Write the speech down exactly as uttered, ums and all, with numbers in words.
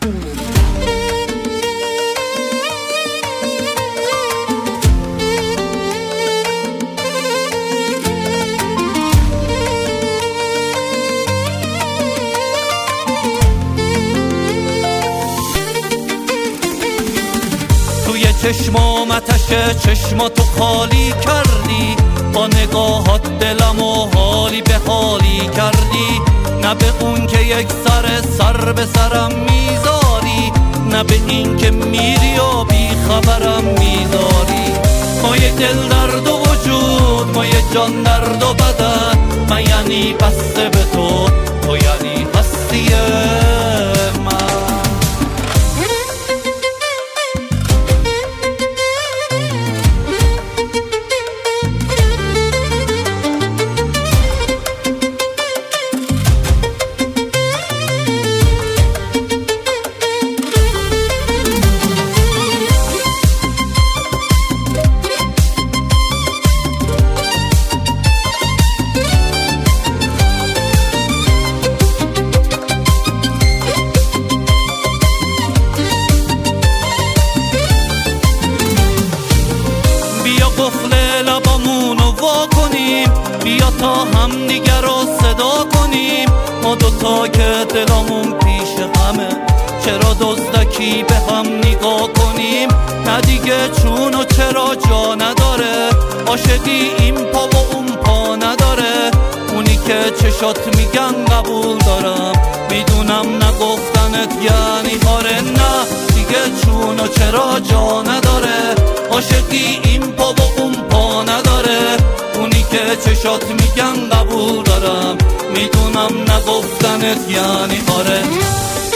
چشمام آتش چشماتو خالی کردی، با نگاهات دلمو حالی به حالی کردی. نه به اون که یک سر سر به سرم میذاری، نه به این که میری و بی خبرم میذاری. ما یه دل درد و وجود، ما یه جان درد و بدن، من یعنی بسته به تو، تو یعنی هستی من. بیا تا هم دیگر رو صدا کنیم، ما دوتا که دلامون پیش همه، چرا دزدکی به هم نگاه کنیم. نه دیگه چون و چرا جا نداره، عاشقی این پا و اون پا نداره. اونی که چشات میگن قبول دارم، میدونم نگفتنت یعنی آره. نه دیگه چون و چرا جا نداره، عاشقی این پا و اون پا نداره. اونی که چشات میگن قبول دارم، میدونم نگفتنت یعنی آره.